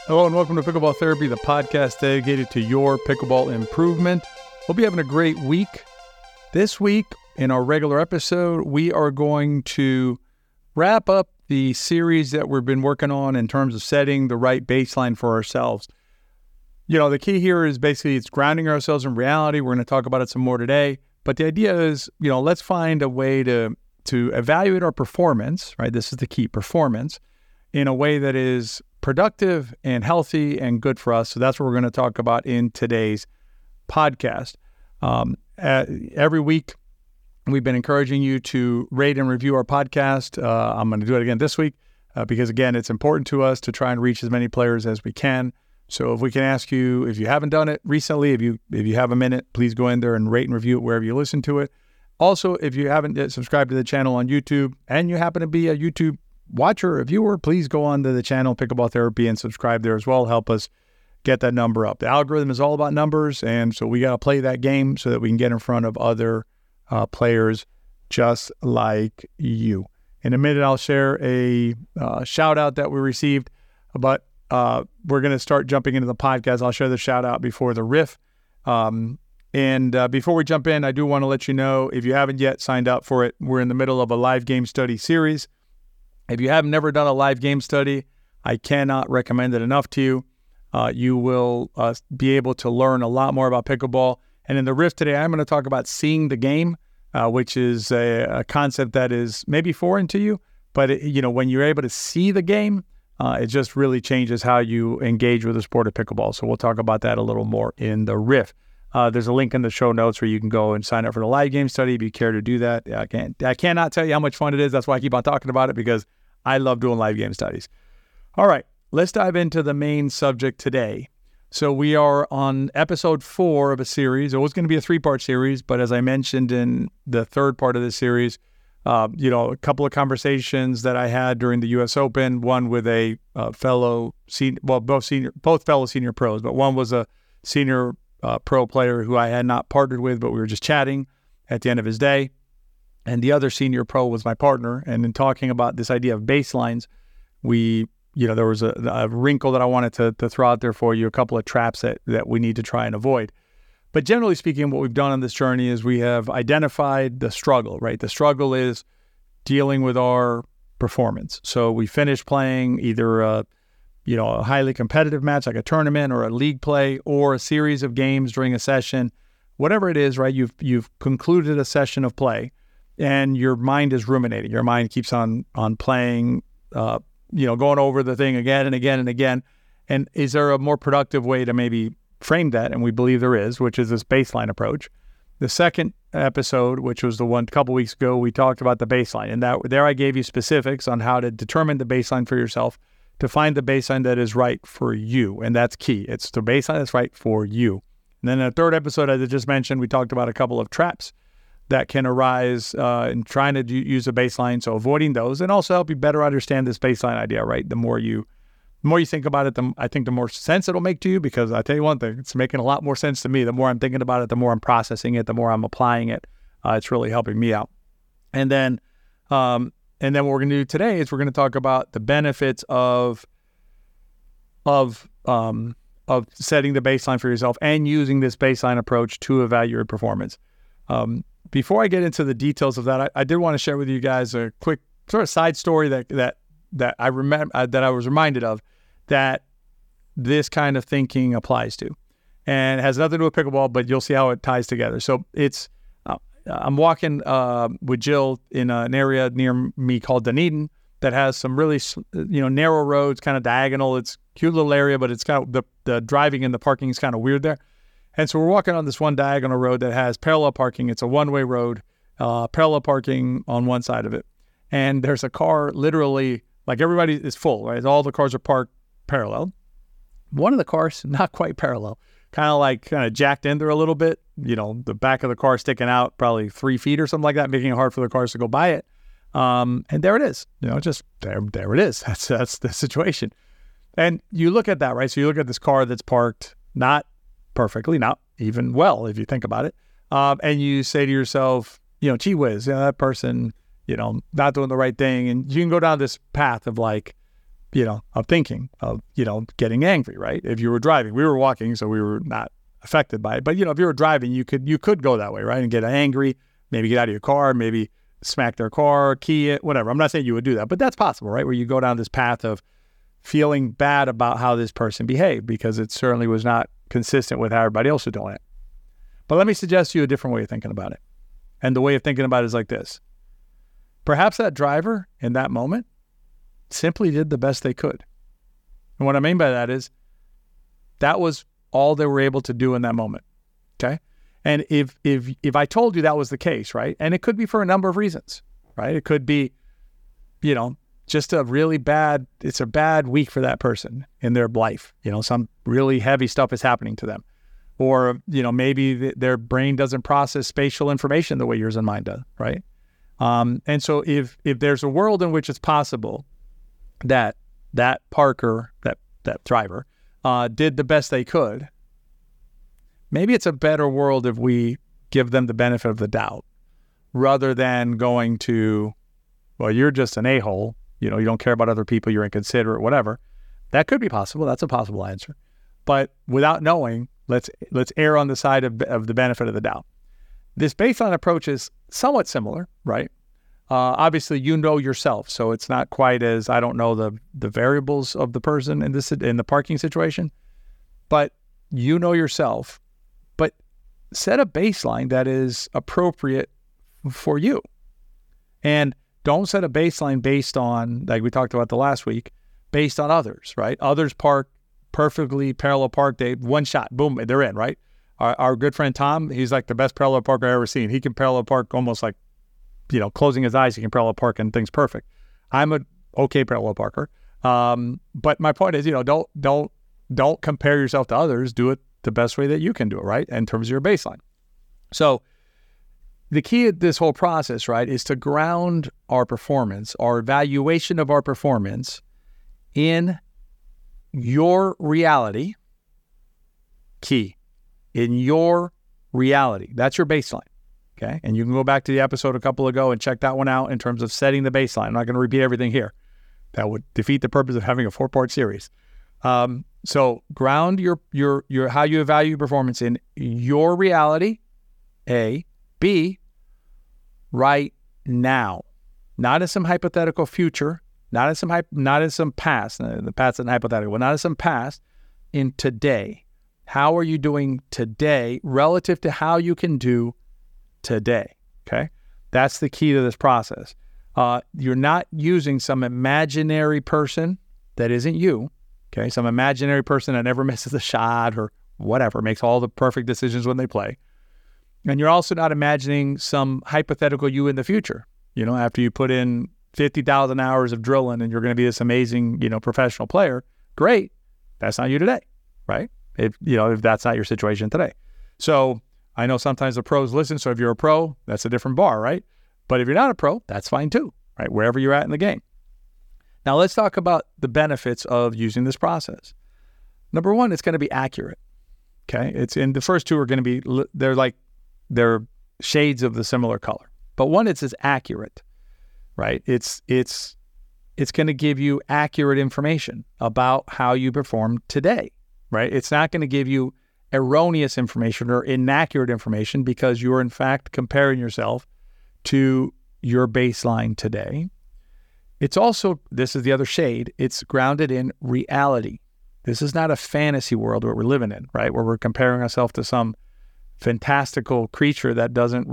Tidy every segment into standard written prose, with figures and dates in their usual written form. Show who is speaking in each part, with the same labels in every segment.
Speaker 1: Hello and welcome to Pickleball Therapy, the podcast dedicated to your pickleball improvement. Hope you're having a great week. This week, in our regular episode, we are going to wrap up the series that we've been working on in terms of setting the right baseline for ourselves. You know, the key here is basically it's grounding ourselves in reality. We're going to talk about it some more today. But the idea is, let's find a way to evaluate our performance, right? This is the key, performance, in a way that is productive and healthy and good for us. So that's what we're going to talk about in today's podcast. Every week, we've been encouraging you to rate and review our podcast. I'm going to do it again this week because, again, it's important to us to try and reach as many players as we can. So if we can ask you, if you haven't done it recently, if you have a minute, please go in there and rate and review it wherever you listen to it. Also, if you haven't yet subscribed to the channel on YouTube and you happen to be a YouTube watcher or viewer, please go on to the channel Pickleball Therapy and subscribe there as well. Help us get that number up. The algorithm is all about numbers, and so we got to play that game so that we can get in front of other players just like you. In a minute, I'll share a shout out that we received, but we're going to start jumping into the podcast. I'll share the shout out before the riff. And before we jump in, I do want to let you know, if you haven't yet signed up for it, we're in the middle of a live game study series. If you have never done a live game study, I cannot recommend it enough to you. You will be able to learn a lot more about pickleball. And in the riff today, I'm going to talk about seeing the game, which is a concept that is maybe foreign to you. But, when you're able to see the game, it just really changes how you engage with the sport of pickleball. So we'll talk about that a little more in the riff. There's a link in the show notes where you can go and sign up for the live game study if you care to do that. I cannot tell you how much fun it is. That's why I keep on talking about it, because I love doing live game studies. All right, let's dive into the main subject today. So we are on episode 4 of a series. It was going to be a 3-part series, but as I mentioned in the third part of this series, a couple of conversations that I had during the U.S. Open, one with a fellow senior, both fellow senior pros, but one was a senior pro player who I had not partnered with, but we were just chatting at the end of his day. And the other senior pro was my partner. And in talking about this idea of baselines, there was a wrinkle that I wanted to throw out there for you, a couple of traps that we need to try and avoid. But generally speaking, what we've done on this journey is we have identified the struggle, right? The struggle is dealing with our performance. So we finished playing either a highly competitive match like a tournament or a league play or a series of games during a session, whatever it is, right? You've concluded a session of play and your mind is ruminating. Your mind keeps on playing, going over the thing again and again and again. And is there a more productive way to maybe frame that? And we believe there is, which is this baseline approach. The second episode, which was the one a couple weeks ago, we talked about the baseline. And there I gave you specifics on how to determine the baseline for yourself, to find the baseline that is right for you. And that's key. It's the baseline that's right for you. And then in the third episode, as I just mentioned, we talked about a couple of traps that can arise in trying to use a baseline. So avoiding those, and also help you better understand this baseline idea, right? The more you think about it, I think the more sense it'll make to you, because I tell you one thing, it's making a lot more sense to me. The more I'm thinking about it, the more I'm processing it, the more I'm applying it. It's really helping me out. And then what we're going to do today is we're going to talk about the benefits of setting the baseline for yourself and using this baseline approach to evaluate performance. Before I get into the details of that, I did want to share with you guys a quick sort of side story that I remember that I was reminded of, that this kind of thinking applies to, and it has nothing to do with pickleball, but you'll see how it ties together. So I'm walking with Jill in an area near me called Dunedin that has some really narrow roads, kind of diagonal. It's a cute little area, but it's kind of the driving and the parking is kind of weird there. And so we're walking on this one diagonal road that has parallel parking. It's a one-way road, parallel parking on one side of it. And there's a car literally, like, everybody is full, right? All the cars are parked parallel. One of the cars, not quite parallel, kind of jacked in there a little bit. The back of the car sticking out probably 3 feet or something like that, making it hard for the cars to go by it. And there it is, just there it is. That's the situation. And you look at that, right? So you look at this car that's parked not perfectly, not even well, if you think about it. And you say to yourself, gee whiz, that person, not doing the right thing. And you can go down this path of like, of thinking, of, getting angry, right? If you were driving, we were walking, so we were not affected by it. But, if you were driving, you could go that way, right? And get angry, maybe get out of your car, maybe smack their car, key it, whatever. I'm not saying you would do that, but that's possible, right? Where you go down this path of feeling bad about how this person behaved because it certainly was not consistent with how everybody else was doing it. But let me suggest to you a different way of thinking about it. And the way of thinking about it is like this. Perhaps that driver in that moment simply did the best they could. And what I mean by that is that was all they were able to do in that moment. Okay? And if I told you that was the case, right? And it could be for a number of reasons, right? It could be, just it's a bad week for that person in their life. Some really heavy stuff is happening to them. Or, maybe their brain doesn't process spatial information the way yours and mine does, right? And so if there's a world in which it's possible that parker, that driver, did the best they could, maybe it's a better world if we give them the benefit of the doubt rather than going to, well, you're just an a-hole, you don't care about other people, you're inconsiderate, whatever. That could be possible. That's a possible answer. But without knowing, let's err on the side of the benefit of the doubt. This baseline approach is somewhat similar, right? Obviously, yourself, so it's not quite as, I don't know the variables of the person in the parking situation, but yourself. But set a baseline that is appropriate for you. And don't set a baseline based on, like we talked about the last week, based on others, right? Others park perfectly parallel park. They one shot, boom, they're in, right? Our good friend Tom, he's like the best parallel parker I've ever seen. He can parallel park almost like, closing his eyes, he can parallel park and things perfect. I'm an okay parallel parker. But my point is, don't compare yourself to others. Do it the best way that you can do it, right? In terms of your baseline. So the key of this whole process, right, is to ground our performance, our evaluation of our performance in your reality. Key. In your reality. That's your baseline. Okay. And you can go back to the episode a couple ago and check that one out in terms of setting the baseline. I'm not going to repeat everything here. That would defeat the purpose of having a 4-part series. So ground your how you evaluate performance in your reality, A. B, right now. Not in some hypothetical future, not in some past. The past isn't hypothetical, not in some past, in today. How are you doing today relative to how you can do today? Okay? That's the key to this process. You're not using some imaginary person that isn't you. Okay? Some imaginary person that never misses a shot or whatever, makes all the perfect decisions when they play. And you're also not imagining some hypothetical you in the future. After you put in 50,000 hours of drilling and you're going to be this amazing, professional player, great. That's not you today, right? If that's not your situation today. So I know sometimes the pros listen. So if you're a pro, that's a different bar, right? But if you're not a pro, that's fine too, right? Wherever you're at in the game. Now let's talk about the benefits of using this process. Number one, it's going to be accurate. Okay. It's in the first two are going to be, they're shades of the similar color, but one, it's as accurate, right? It's going to give you accurate information about how you perform today, right? It's not going to give you erroneous information or inaccurate information because you're in fact comparing yourself to your baseline today. It's also, this is the other shade, it's grounded in reality. This is not a fantasy world where we're living in, right? Where we're comparing ourselves to some fantastical creature that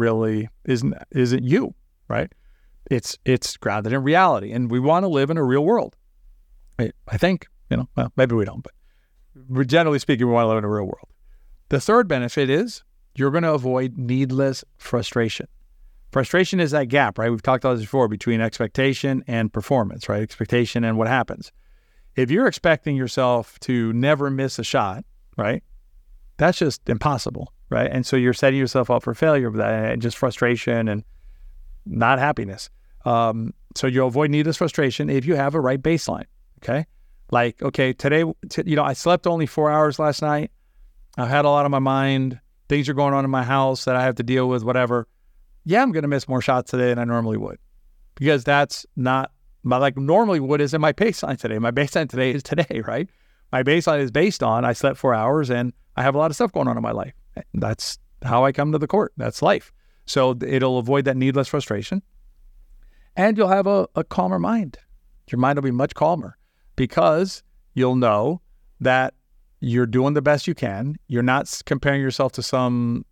Speaker 1: isn't you, right? It's grounded in reality, and we want to live in a real world. I think, well, maybe we don't, but generally speaking, we want to live in a real world. The third benefit is you're going to avoid needless frustration. Frustration is that gap, right? We've talked about this before between expectation and performance, right? Expectation and what happens. If you're expecting yourself to never miss a shot, right? That's just impossible, right? And so you're setting yourself up for failure with that and just frustration and not happiness. So you'll avoid needless frustration if you have a right baseline, okay? Like, okay, today, I slept only 4 hours last night. I've had a lot on my mind. Things are going on in my house that I have to deal with, whatever. Yeah, I'm going to miss more shots today than I normally would because that's not like normally what is in my baseline today? My baseline today is today, right? My baseline is based on I slept 4 hours and I have a lot of stuff going on in my life. That's how I come to the court. That's life. So it'll avoid that needless frustration. And you'll have a calmer mind. Your mind will be much calmer because you'll know that you're doing the best you can. You're not comparing yourself to some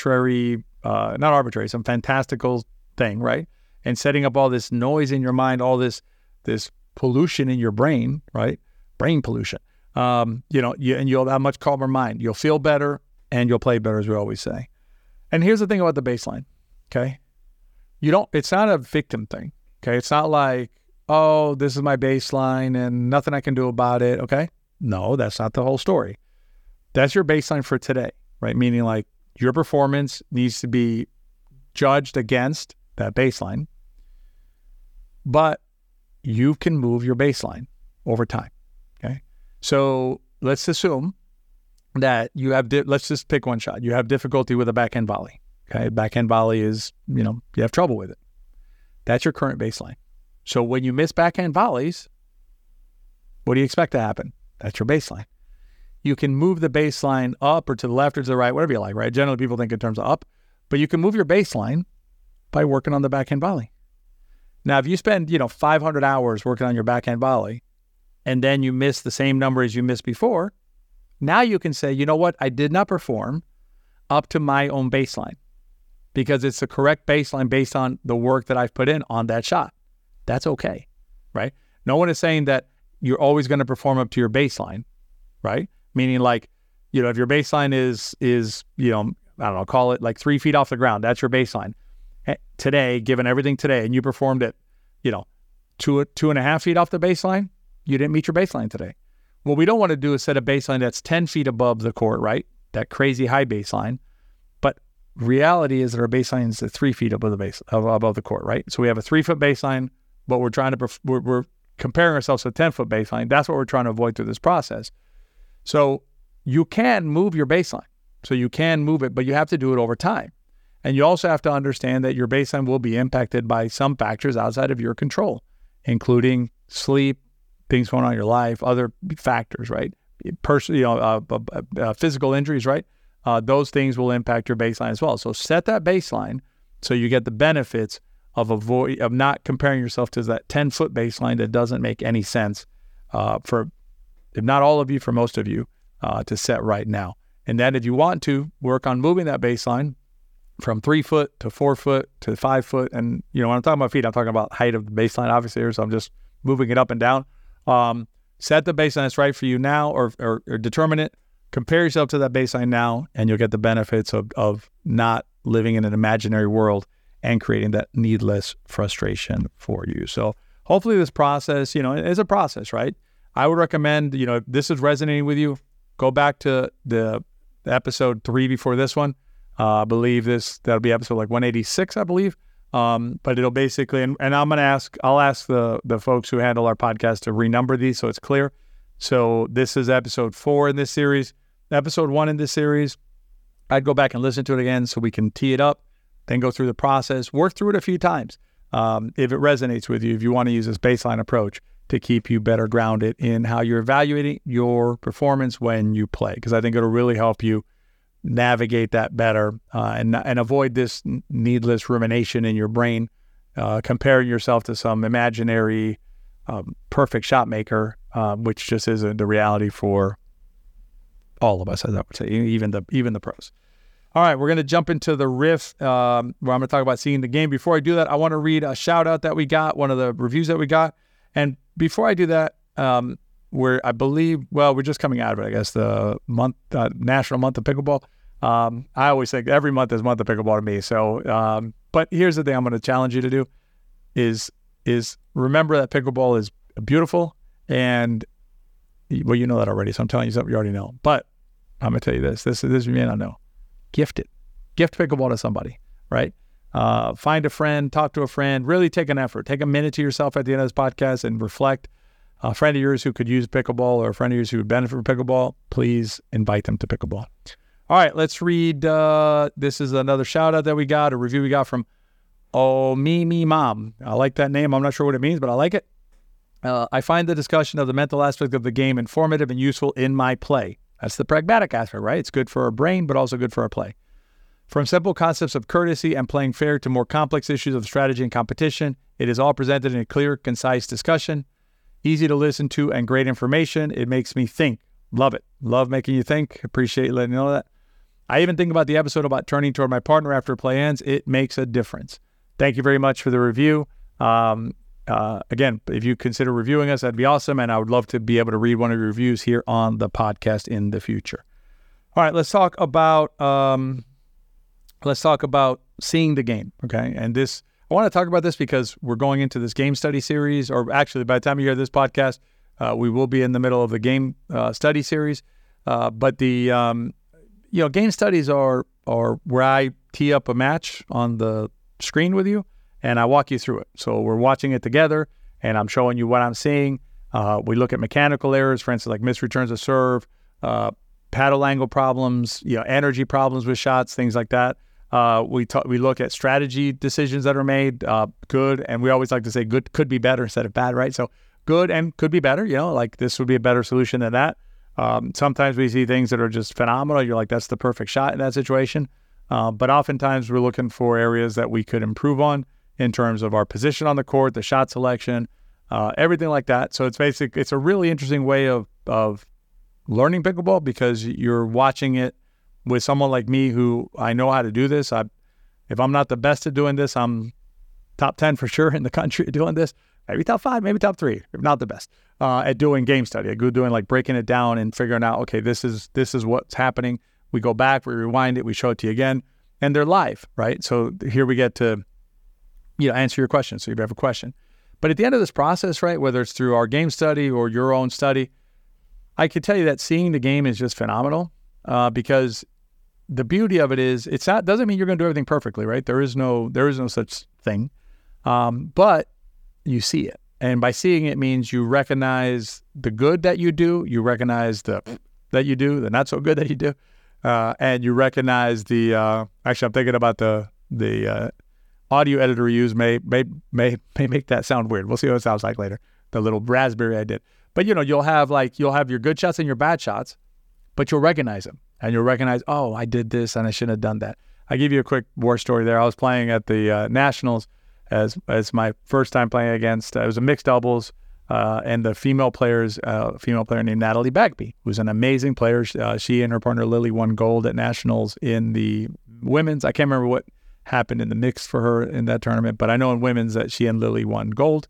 Speaker 1: some fantastical thing, right? And setting up all this noise in your mind, all this pollution in your brain, right? Brain pollution. And you'll have a much calmer mind. You'll feel better and you'll play better, as we always say. And here's the thing about the baseline, okay? It's not a victim thing, okay? It's not like, oh, this is my baseline and nothing I can do about it, okay? No, that's not the whole story. That's your baseline for today, right? Meaning like your performance needs to be judged against that baseline, but you can move your baseline over time, okay? So let's assume that you have, let's just pick one shot. You have difficulty with a backhand volley, okay? Backhand volley is, you have trouble with it. That's your current baseline. So when you miss backhand volleys, what do you expect to happen? That's your baseline. You can move the baseline up or to the left or to the right, whatever you like, right? Generally, people think in terms of up, but you can move your baseline by working on the backhand volley. Now, if you spend, 500 hours working on your backhand volley, and then you miss the same number as you missed before, now you can say, you know what? I did not perform up to my own baseline because it's the correct baseline based on the work that I've put in on that shot. That's okay, right? No one is saying that you're always going to perform up to your baseline, right? Meaning like, if your baseline is, I don't know, call it like 3 feet off the ground. That's your baseline. Today, given everything today, and you performed at, 2.5 feet off the baseline, you didn't meet your baseline today. What we don't want to do is set a baseline that's 10 feet above the court, right? That crazy high baseline. But reality is that our baseline is at 3 feet above the court, right? So we have a 3-foot baseline, but we're comparing ourselves to a 10-foot baseline. That's what we're trying to avoid through this process. So you can move your baseline. So you can move it, but you have to do it over time. And you also have to understand that your baseline will be impacted by some factors outside of your control, including sleep, things going on in your life, other factors, right? Physical injuries, right? Those things will impact your baseline as well. So set that baseline so you get the benefits of not comparing yourself to that 10-foot baseline that doesn't make any sense for, if not all of you, for most of you, to set right now. And then if you want to work on moving that baseline from 3 foot to 4 foot to 5 foot, and when I'm talking about feet, I'm talking about height of the baseline, obviously, here, so I'm just moving it up and down. Set the baseline that's right for you now, or determine it. Compare yourself to that baseline now, and you'll get the benefits of not living in an imaginary world and creating that needless frustration for you. So hopefully this process, is a process, right? I would recommend, if this is resonating with you, go back to the episode 3 before this one. I believe that'll be episode like 186, I believe. But it'll basically, and I'll ask the folks who handle our podcast to renumber these so it's clear. So this is episode 4 in this series. Episode 1 in this series, I'd go back and listen to it again so we can tee it up, then go through the process, work through it a few times. If it resonates with you, if you want to use this baseline approach to keep you better grounded in how you're evaluating your performance when you play, because I think it'll really help you navigate that better and avoid this needless rumination in your brain, comparing yourself to some imaginary perfect shot maker, which just isn't the reality for all of us, as I would say, even the pros. All right, we're going to jump into the riff where I'm going to talk about seeing the game. Before I do that, I want to read a shout out that we got, one of the reviews that we got. And before I do that, we're just coming out of it, I guess, the month, National Month of Pickleball. I always think every month is Month of Pickleball to me. So, but here's the thing I'm going to challenge you to do is remember that pickleball is beautiful, and well, you know that already, so I'm telling you something you already know. But I'm going to tell you this you may not know. Gift it. Gift pickleball to somebody, right? Find a friend, talk to a friend, really take an effort. Take a minute to yourself at the end of this podcast and reflect. A friend of yours who could use pickleball or a friend of yours who would benefit from pickleball, please invite them to pickleball. All right, let's read. This is another shout out that we got, a review we got from Oh Me Mom. I like that name. I'm not sure what it means, but I like it. I find the discussion of the mental aspect of the game informative and useful in my play. That's the pragmatic aspect, right? It's good for our brain, but also good for our play. From simple concepts of courtesy and playing fair to more complex issues of strategy and competition, it is all presented in a clear, concise discussion. Easy to listen to and great information. It makes me think. Love it. Love making you think. Appreciate letting you know that. I even think about the episode about turning toward my partner after play ends. It makes a difference. Thank you very much for the review. Again, if you consider reviewing us, that'd be awesome. And I would love to be able to read one of your reviews here on the podcast in the future. All right, let's talk about seeing the game. Okay. And I want to talk about this because we're going into this game study series, or actually by the time you hear this podcast, we will be in the middle of the game study series. But the, game studies are where I tee up a match on the screen with you and I walk you through it. So we're watching it together and I'm showing you what I'm seeing. We look at mechanical errors, for instance, like missed returns of serve, paddle angle problems, energy problems with shots, things like that. We look at strategy decisions that are made, good, and we always like to say good could be better instead of bad, right? So good and could be better, like this would be a better solution than that. Sometimes we see things that are just phenomenal. You're like, that's the perfect shot in that situation. But oftentimes we're looking for areas that we could improve on in terms of our position on the court, the shot selection, everything like that. So it's a really interesting way of learning pickleball because you're watching it with someone like me who I know how to do this. If I'm not the best at doing this, I'm top 10 for sure in the country at doing this. Maybe top 5, maybe top 3, if not the best at doing game study. I go doing like breaking it down and figuring out, okay, this is what's happening. We go back, we rewind it, we show it to you again, and they're live, right? So here we get to answer your question. So you have a question. But at the end of this process, right, whether it's through our game study or your own study, I can tell you that seeing the game is just phenomenal because the beauty of it is doesn't mean you're going to do everything perfectly, right? There is no such thing. But you see it. And by seeing it means you recognize the good that you do, you recognize the not so good that you do, and you recognize actually I'm thinking about the audio editor we use may make that sound weird. We'll see what it sounds like later. The little raspberry I did. But you'll have your good shots and your bad shots, but you'll recognize them. And you'll recognize, oh, I did this and I shouldn't have done that. I give you a quick war story there. I was playing at the Nationals as my first time playing against, it was a mixed doubles, and the female player named Natalie Bagby, who's an amazing player. She and her partner Lily won gold at Nationals in the women's. I can't remember what happened in the mixed for her in that tournament, but I know in women's that she and Lily won gold.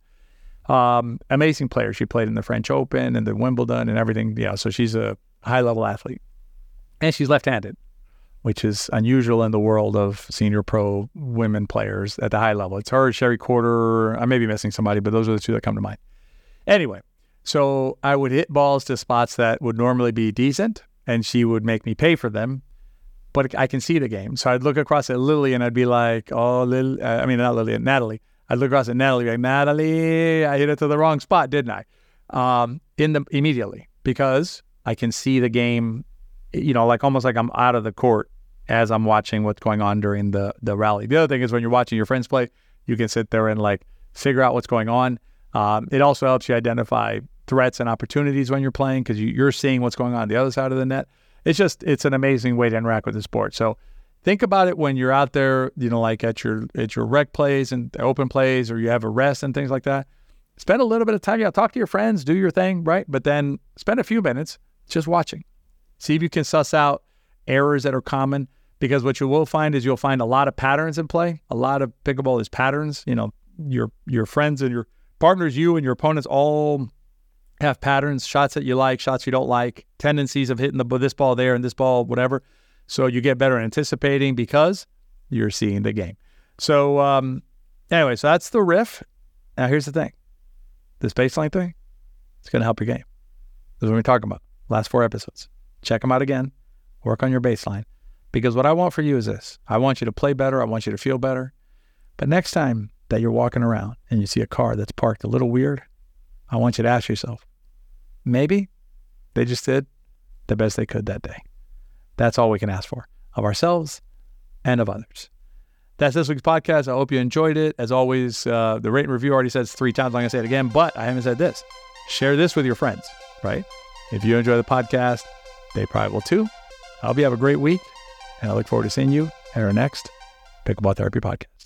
Speaker 1: Amazing player. She played in the French Open and the Wimbledon and everything. Yeah, so she's a high-level athlete. And she's left-handed, which is unusual in the world of senior pro women players at the high level. It's her, Sherry Corder. I may be missing somebody, but those are the two that come to mind. Anyway, so I would hit balls to spots that would normally be decent, and she would make me pay for them, but I can see the game. So I'd look across at Lily, and I'd be like, oh, Natalie. I'd look across at Natalie, like, Natalie, I hit it to the wrong spot, didn't I? Immediately, because I can see the game, almost like I'm out of the court as I'm watching what's going on during the rally. The other thing is when you're watching your friends play, you can sit there and figure out what's going on. It also helps you identify threats and opportunities when you're playing because you're seeing what's going on the other side of the net. It's an amazing way to interact with the sport. So think about it when you're out there, like at your rec plays and open plays, or you have a rest and things like that. Spend a little bit of time, talk to your friends, do your thing, right? But then spend a few minutes just watching. See if you can suss out errors that are common, because what you will find is you'll find a lot of patterns in play. A lot of pickleball is patterns. Your friends and your partners, you and your opponents all have patterns, shots that you like, shots you don't like, tendencies of hitting this ball there and this ball, whatever. So you get better at anticipating because you're seeing the game. So anyway, so that's the riff. Now here's the thing. This baseline thing, it's going to help your game. This is what we're talking about. Last 4 episodes. Check them out again. Work on your baseline. Because what I want for you is this. I want you to play better. I want you to feel better. But next time that you're walking around and you see a car that's parked a little weird, I want you to ask yourself, maybe they just did the best they could that day. That's all we can ask for of ourselves and of others. That's this week's podcast. I hope you enjoyed it. As always, the rate and review already says 3 times. I'm going to say it again, but I haven't said this. Share this with your friends, right? If you enjoy the podcast, they probably will too. I hope you have a great week, and I look forward to seeing you at our next Pickleball Therapy podcast.